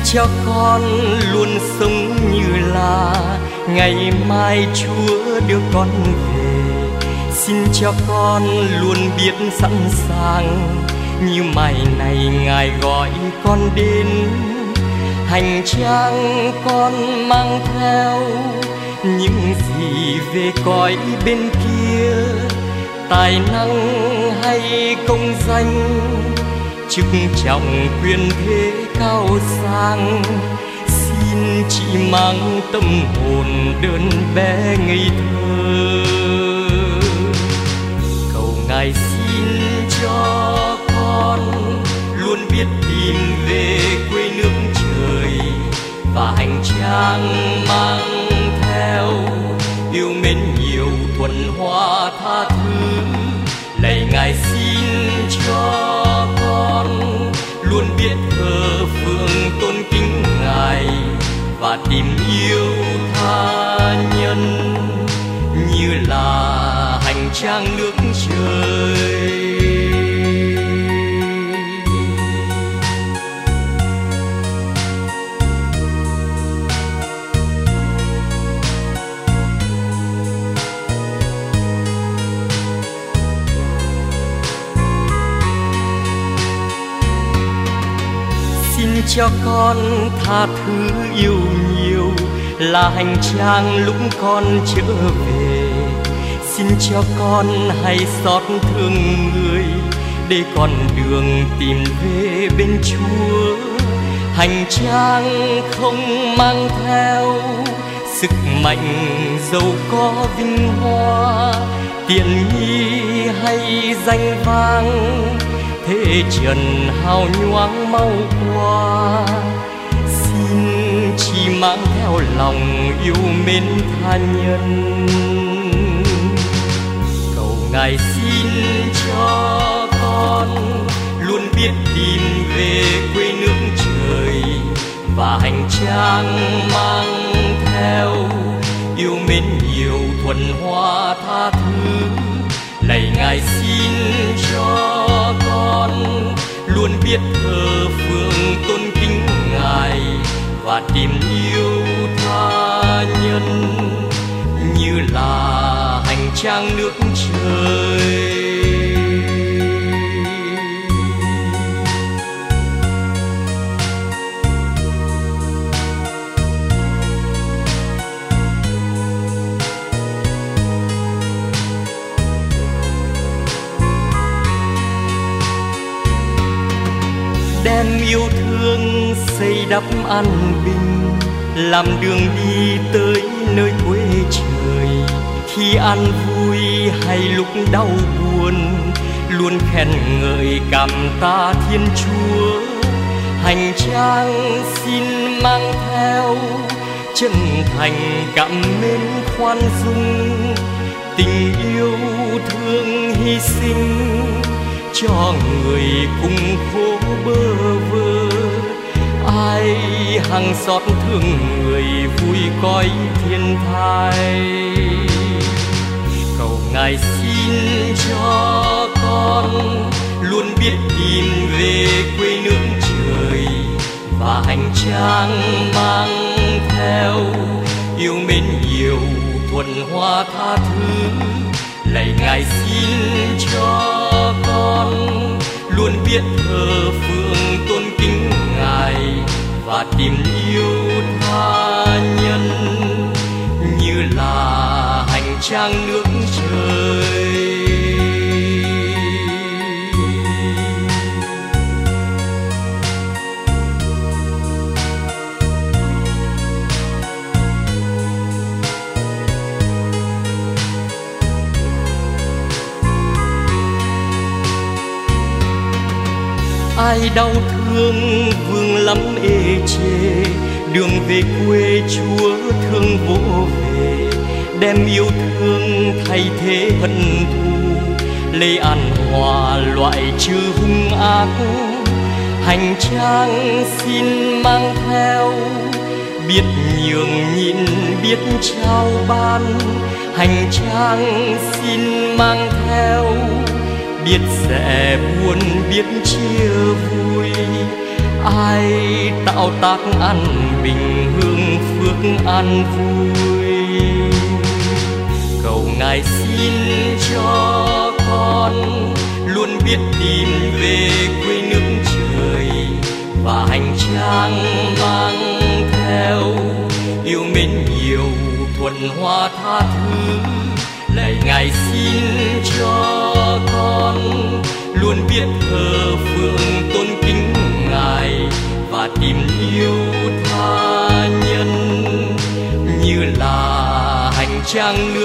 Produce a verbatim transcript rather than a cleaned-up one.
cho con luôn sống như là ngày mai Chúa đưa con về. Xin cho con luôn biết sẵn sàng, như mai này Ngài gọi con đến. Hành trang con mang theo những gì về cõi bên kia, tài năng hay công danh, chức trọng quyền thế cao sang. Xin chỉ mang tâm hồn đơn bé ngây thơ, cầu Ngài xin cho con luôn biết tìm về quê nước trời, và hành trang mang theo yêu mến nhiều thuần hoa tha thứ. Lạy Ngài xin cho con luôn biết thờ phượng tôn kính Ngài, và tìm yêu tha nhân như là hành trang nước trời. Xin cho con tha thứ yêu nhiều, là hành trang lúc con trở về. Xin cho con hay xót thương người, để con đường tìm về bên Chúa. Hành trang không mang theo sức mạnh giàu có vinh hoa, tiện nghi hay danh vang, thế trần hào nhoáng mau qua. Xin chỉ mang theo lòng yêu mến tha nhân, cầu Ngài xin cho con luôn biết tìm về quê nước trời, và hành trang mang theo yêu mến nhiều thuần hoa tha thứ. Lạy Ngài xin cho con luôn biết thờ phượng tôn kính Ngài, và tìm yêu tha nhân như là hành trang nước trời. Đem yêu thương xây đắp an bình, làm đường đi tới nơi quê trời. Khi an vui hay lúc đau buồn, luôn khen ngợi cảm tạ Thiên Chúa. Hành trang xin mang theo chân thành cảm mến khoan dung, tình yêu thương hy sinh cho người cùng khổ bơ vơ. Ai hằng xót thương người vui cõi thiên thai, cầu Ngài xin cho con luôn biết tìm về quê nước trời, và hành trang mang theo yêu mến nhiều thuần hoa tha thứ. Lạy Ngài xin cho con luôn biết thờ phượng tôn kính Ngài, và tìm yêu tha nhân như là hành trang nước trời. Ai đau thương vương lắm ê chê, đường về quê Chúa thương vỗ về. Đem yêu thương thay thế hận thù, lấy an hòa loại trừ hung ác. Hành trang xin mang theo biết nhường nhịn biết trao ban. Hành trang xin mang theo biết sẽ buồn biết chia vui. ai tạo tác an bình hương phước an vui. Cầu Ngài xin cho con luôn biết tìm về quê nước trời và hành trang mang theo yêu mến nhiều thuần hoa tha thứ. Lạy Ngài xin cho con luôn biết thờ phượng tôn kính Ngài và tìm yêu tha nhân như là hành trang